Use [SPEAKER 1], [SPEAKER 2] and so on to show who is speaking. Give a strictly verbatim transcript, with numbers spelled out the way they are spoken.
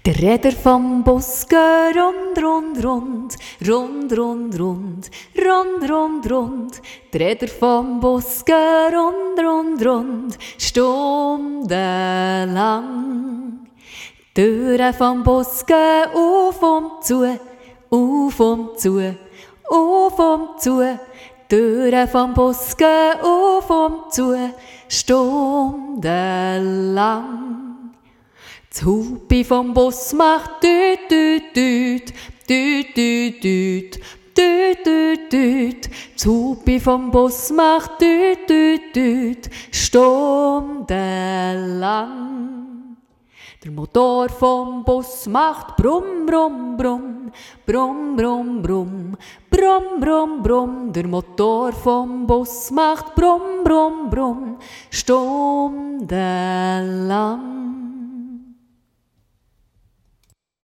[SPEAKER 1] Der Räder vom Bus gehen rund, rund, rund, rund, rund, rund, rund, rund, rund. Der Räder vom Bus gehen rund, rund, rund, stundenlang. Die Türen vom Bus gehen auf und zu, auf und zu, auf und zu. Die Türen vom Bus gehen auf und zu, stundenlang. Das Hupi vom Bus macht düt, düt, düt, düt, düt, düt, düt, düt, düt. Das Hupi vom Bus macht düt, düt, düt, stundenlang. Der Motor vom Bus macht brumm, brumm, brumm, brumm, brumm, brumm, brumm, brumm, brumm. Der Motor vom Bus macht brumm, brumm, brumm, stundenlang.